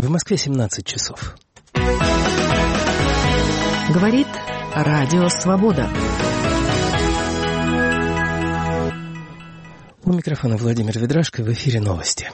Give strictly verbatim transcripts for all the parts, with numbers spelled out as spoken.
В Москве семнадцать часов. Говорит Радио Свобода. У микрофона Владимир Ведрашко, в эфире новости.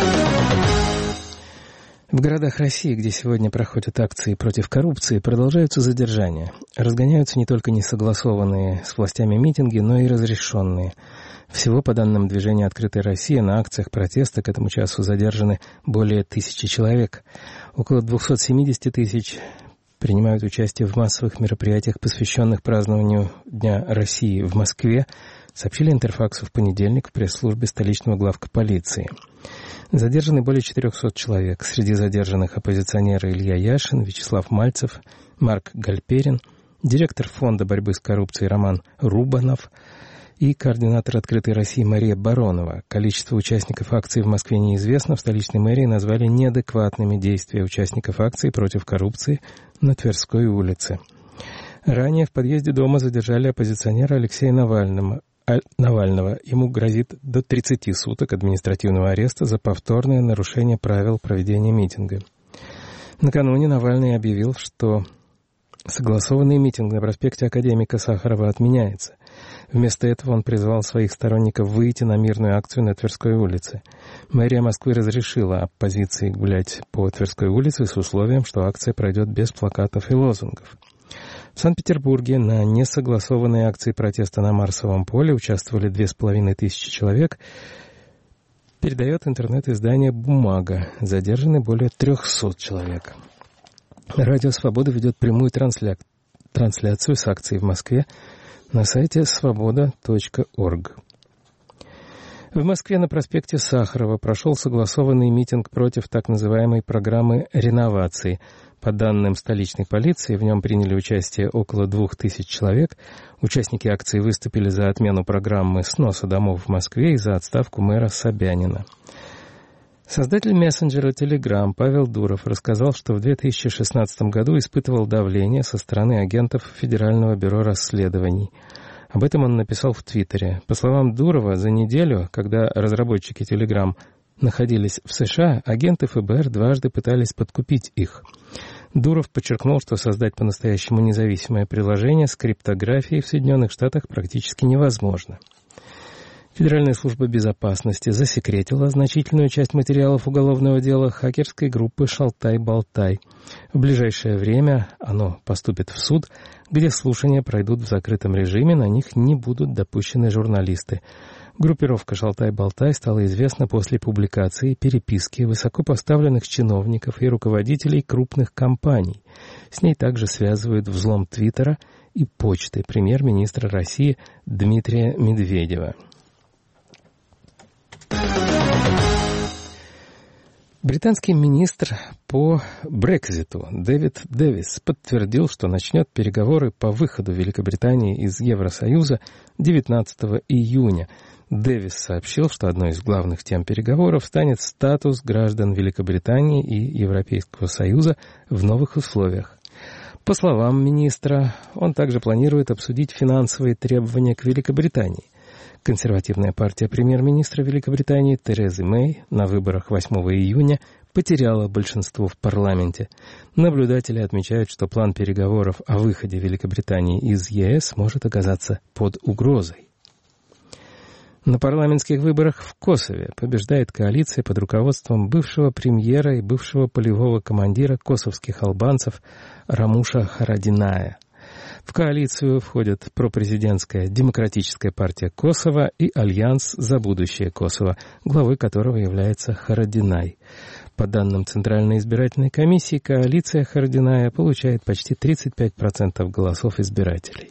В городах России, где сегодня проходят акции против коррупции, продолжаются задержания. Разгоняются не только несогласованные с властями митинги, но и разрешенные. Всего, по данным движения «Открытая Россия», на акциях протеста к этому часу задержаны более тысячи человек. Около двести семьдесят тысяч принимают участие в массовых мероприятиях, посвященных празднованию Дня России в Москве, сообщили Интерфаксу в понедельник в пресс-службе столичного главка полиции. Задержаны более четырехсот человек. Среди задержанных оппозиционеры Илья Яшин, Вячеслав Мальцев, Марк Гальперин, директор Фонда борьбы с коррупцией Роман Рубанов и координатор «Открытой России» Мария Баронова. Количество участников акции в Москве неизвестно. В столичной мэрии назвали неадекватными действия участников акции против коррупции на Тверской улице. Ранее в подъезде дома задержали оппозиционера Алексея Навального. Навального. Ему грозит до тридцати суток административного ареста за повторное нарушение правил проведения митинга. Накануне Навальный объявил, что согласованный митинг на проспекте Академика Сахарова отменяется. Вместо этого он призвал своих сторонников выйти на мирную акцию на Тверской улице. Мэрия Москвы разрешила оппозиции гулять по Тверской улице с условием, что акция пройдет без плакатов и лозунгов. В Санкт-Петербурге на несогласованной акции протеста на Марсовом поле участвовали две с половиной тысячи человек. Передает интернет-издание «Бумага». Задержаны более трехсот человек. Радио «Свобода» ведет прямую трансля... трансляцию с акцией в Москве на сайте свобода точка орг. В Москве на проспекте Сахарова прошел согласованный митинг против так называемой программы реновации. По данным столичной полиции, в нем приняли участие около двух тысяч человек. Участники акции выступили за отмену программы сноса домов в Москве и за отставку мэра Собянина. Создатель мессенджера Telegram Павел Дуров рассказал, что в две тысячи шестнадцатом году испытывал давление со стороны агентов Федерального бюро расследований. Об этом он написал в Твиттере. По словам Дурова, за неделю, когда разработчики Telegram находились в США, агенты эф бэ эр дважды пытались подкупить их. Дуров подчеркнул, что создать по-настоящему независимое приложение с криптографией в Соединенных Штатах практически невозможно. Федеральная служба безопасности засекретила значительную часть материалов уголовного дела хакерской группы «Шалтай-Болтай». В ближайшее время оно поступит в суд, где слушания пройдут в закрытом режиме, на них не будут допущены журналисты. Группировка «Шалтай-Болтай» стала известна после публикации переписки высокопоставленных чиновников и руководителей крупных компаний. С ней также связывают взлом Твиттера и почты премьер-министра России Дмитрия Медведева. Британский министр по Брекситу Дэвид Дэвис подтвердил, что начнет переговоры по выходу Великобритании из Евросоюза девятнадцатого июня. Дэвис сообщил, что одной из главных тем переговоров станет статус граждан Великобритании и Европейского Союза в новых условиях. По словам министра, он также планирует обсудить финансовые требования к Великобритании. Консервативная партия премьер-министра Великобритании Терезы Мэй на выборах восьмого июня потеряла большинство в парламенте. Наблюдатели отмечают, что план переговоров о выходе Великобритании из е эс может оказаться под угрозой. На парламентских выборах в Косове побеждает коалиция под руководством бывшего премьера и бывшего полевого командира косовских албанцев Рамуша Харадиная. В коалицию входят пропрезидентская Демократическая партия Косово и Альянс за будущее Косово, главой которого является Харадинай. По данным Центральной избирательной комиссии, коалиция Харадиная получает почти тридцать пять процентов голосов избирателей.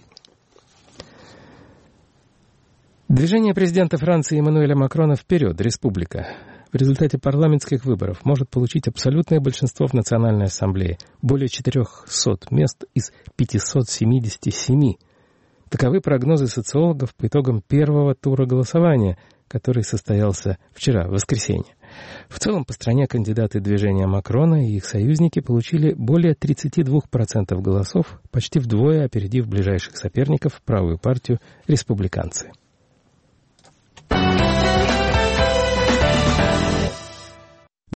Движение президента Франции Эммануэля Макрона «Вперед! Республика!» в результате парламентских выборов может получить абсолютное большинство в Национальной ассамблее, более четырехсот мест из пятисот семидесяти семи. Таковы прогнозы социологов по итогам первого тура голосования, который состоялся вчера, в воскресенье. В целом по стране кандидаты движения Макрона и их союзники получили более тридцати двух процентов голосов, почти вдвое опередив ближайших соперников, правую партию «Республиканцы».